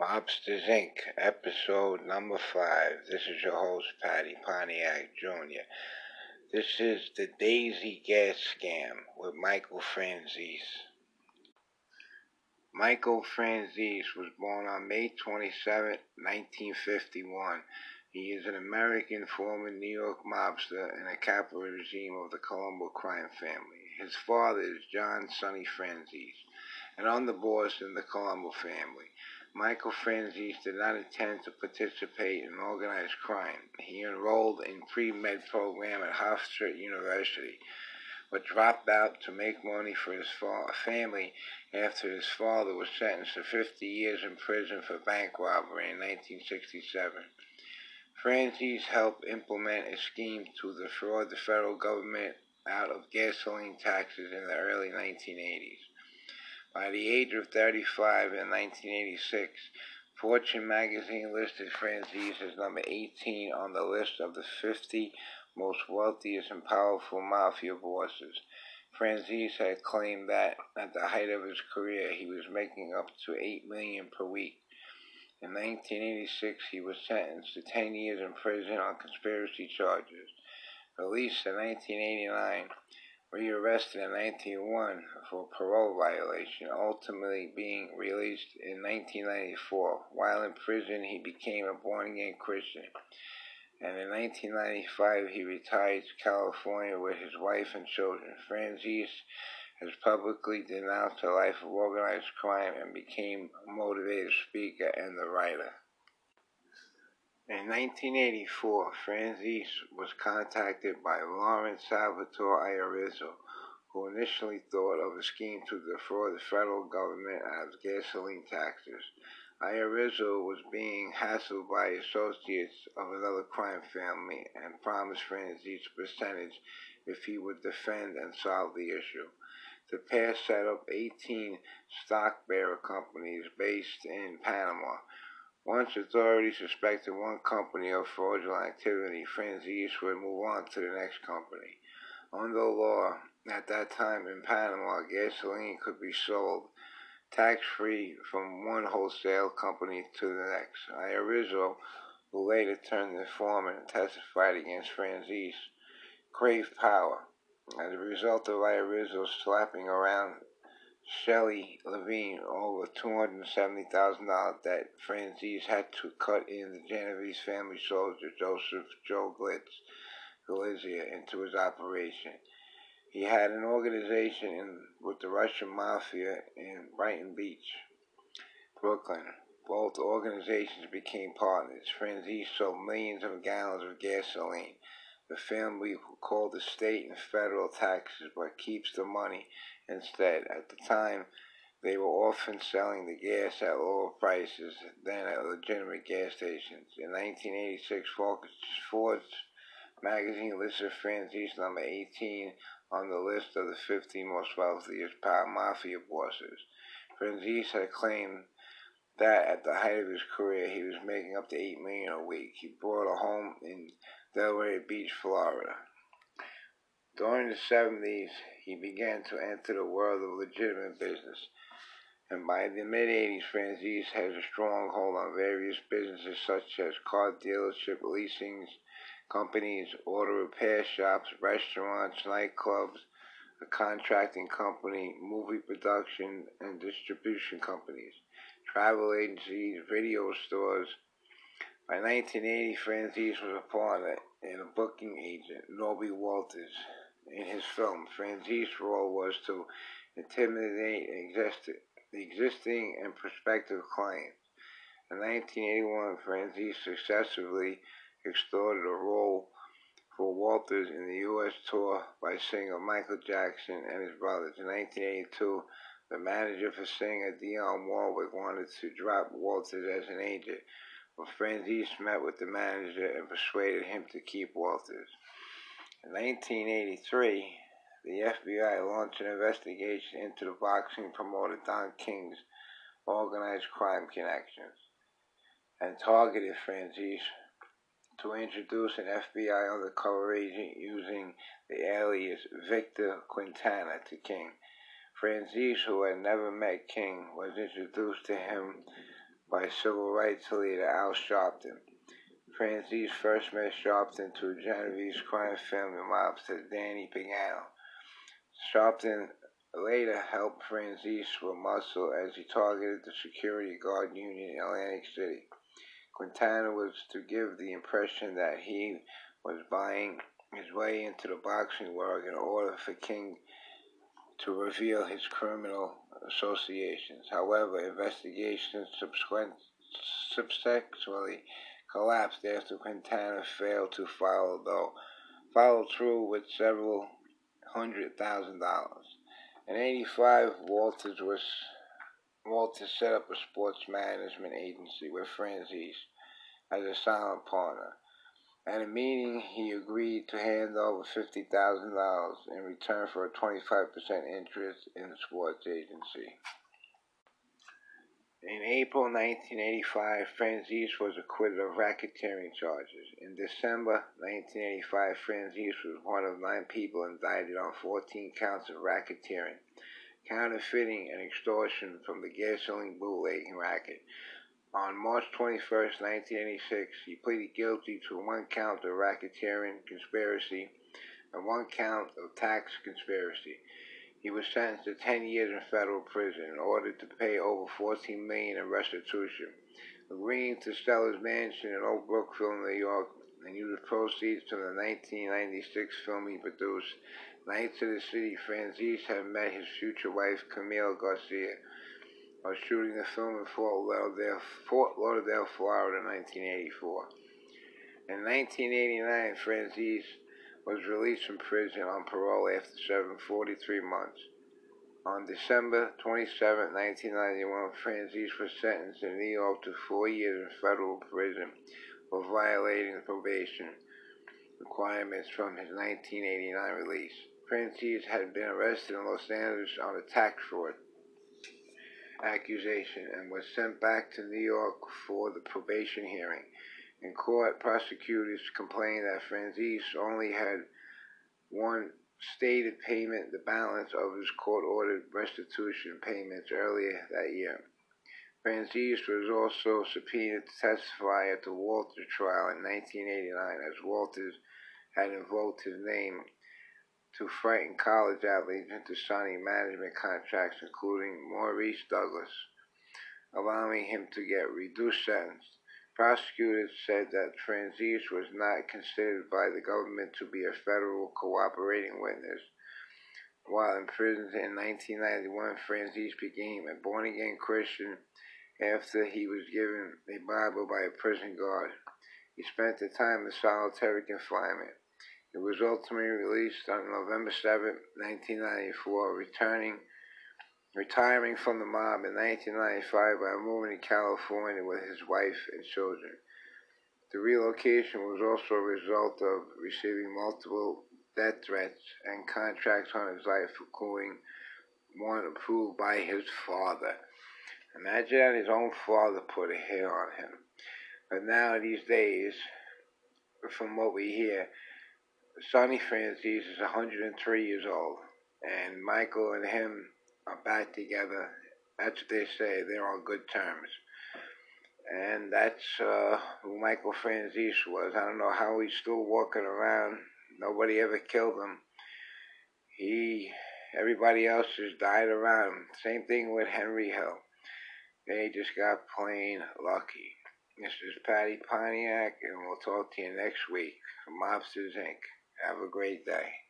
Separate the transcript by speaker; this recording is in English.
Speaker 1: Mobsters Inc., episode number 5. This is your host, Patty Pontiac Jr. This is the Daisy Gas Scam with Michael Franzese. Michael Franzese was born on May 27, 1951. He is an American former New York mobster and a capital regime of the Colombo crime family. His father is John Sonny Franzese, an underboss in the Colombo family. Michael Franzese did not intend to participate in organized crime. He enrolled in pre-med program at Hofstra University, but dropped out to make money for his family after his father was sentenced to 50 years in prison for bank robbery in 1967. Franzese helped implement a scheme to defraud the federal government out of gasoline taxes in the early 1980s. By the age of 35 in 1986, Fortune magazine listed Franzese as number 18 on the list of the 50 most wealthiest and powerful mafia bosses. Franzese had claimed that at the height of his career he was making up to $8 million per week. In 1986, he was sentenced to 10 years in prison on conspiracy charges. Released in 1989, rearrested in 1991 for parole violation, ultimately being released in 1994. While in prison, he became a born-again Christian, and in 1995 he retired to California with his wife and children. Franzese has publicly denounced a life of organized crime and became a motivated speaker and a writer. In 1984, Franzese was contacted by Lawrence Salvatore Iarrizzo, who initially thought of a scheme to defraud the federal government out of gasoline taxes. Iarrizzo was being hassled by associates of another crime family and promised Franzese a percentage if he would defend and solve the issue. The pair set up 18 stock-bearer companies based in Panama. Once authorities suspected one company of fraudulent activity, Franzese would move on to the next company. Under law, at that time in Panama, gasoline could be sold tax-free from one wholesale company to the next. Iarrizzo, who later turned informant and testified against Franzese, craved power. As a result of Iarrizzo slapping around Shelley Levine over $270,000 debt, Franzese had to cut in the Genovese family soldier Joseph Joe Glitz Galizia into his operation. He had an organization with the Russian Mafia in Brighton Beach, Brooklyn. Both organizations became partners. Franzese sold millions of gallons of gasoline. The family called the state and federal taxes but keeps the money instead. At the time, they were often selling the gas at lower prices than at legitimate gas stations. In 1986, Forbes magazine listed Franzese number 18 on the list of the 50 most wealthiest mafia bosses. Franzese had claimed that at the height of his career he was making up to $8 million a week. He bought a home in Delray Beach, Florida. During the 70s, he began to enter the world of legitimate business, and by the mid-80s, Franzese has a stronghold on various businesses such as car dealership, leasing companies, auto repair shops, restaurants, nightclubs, a contracting company, movie production and distribution companies, travel agencies, video stores. By 1980, Franzese was a partner and a booking agent, Norby Walters. In his film, Franzese's role was to intimidate existing and prospective clients. In 1981, Franzese successfully extorted a role for Walters in the U.S. tour by singer Michael Jackson and his brothers. In 1982, the manager for singer Dionne Warwick wanted to drop Walters as an agent, but Franzese met with the manager and persuaded him to keep Walters. In 1983, the FBI launched an investigation into the boxing promoter Don King's organized crime connections and targeted Franzese to introduce an FBI undercover agent using the alias Victor Quintana to King. Franzese, who had never met King, was introduced to him by civil rights leader Al Sharpton. Franzese first met Sharpton through Genevieve's crime family mobster Danny Pagano. Sharpton later helped Franzese with muscle as he targeted the security guard union in Atlantic City. Quintana was to give the impression that he was buying his way into the boxing world in order for King to reveal his criminal associations. However, investigations subsequently collapsed after Quintana failed to follow through with several $100,000. In '85, Walters set up a sports management agency with Franzese as a silent partner. At a meeting, he agreed to hand over $50,000 in return for a 25% interest in the sports agency. In April 1985, Franzese was acquitted of racketeering charges. In December 1985, Franzese was one of 9 people indicted on 14 counts of racketeering, counterfeiting, and extortion from the gasoline bootlegging racket. On March 21, 1986, he pleaded guilty to 1 count of racketeering conspiracy and 1 count of tax conspiracy. He was sentenced to 10 years in federal prison and ordered to pay over $14 million in restitution, agreeing to sell his mansion in Oak Brookville, New York, and use the proceeds from the 1996 film he produced, Nights of the City. Franzese had met his future wife, Camille Garcia, while shooting the film in Fort Lauderdale, Florida, in 1984. In 1989, Franzese was released from prison on parole after serving 43 months. On December 27, 1991, Franzese was sentenced in New York to 4 years in federal prison for violating the probation requirements from his 1989 release. Franzese had been arrested in Los Angeles on a tax fraud accusation and was sent back to New York for the probation hearing. In court, prosecutors complained that Franzese only had one stated payment, the balance of his court-ordered restitution payments earlier that year. Franzese was also subpoenaed to testify at the Walters trial in 1989, as Walters had invoked his name to frighten college athletes into signing management contracts, including Maurice Douglas, allowing him to get reduced sentence. Prosecutors said that Franzese was not considered by the government to be a federal cooperating witness. While in prison in 1991, Franzese became a born-again Christian after he was given a Bible by a prison guard. He spent the time in solitary confinement. He was ultimately released on November 7, 1994, retiring from the mob in 1995 by moving to California with his wife and children. The relocation was also a result of receiving multiple death threats and contracts on his life, including one approved by his father. Imagine that his own father put a hit on him. But now these days, from what we hear, Sonny Franzese is 103 years old, and Michael and him are back together. That's what they say. They're on good terms. And that's who Michael Franzese was. I don't know how he's still walking around. Nobody ever killed him. Everybody else just died around him. Same thing with Henry Hill. They just got plain lucky. This is Patty Pontiac, and we'll talk to you next week from Mobsters Inc. Have a great day.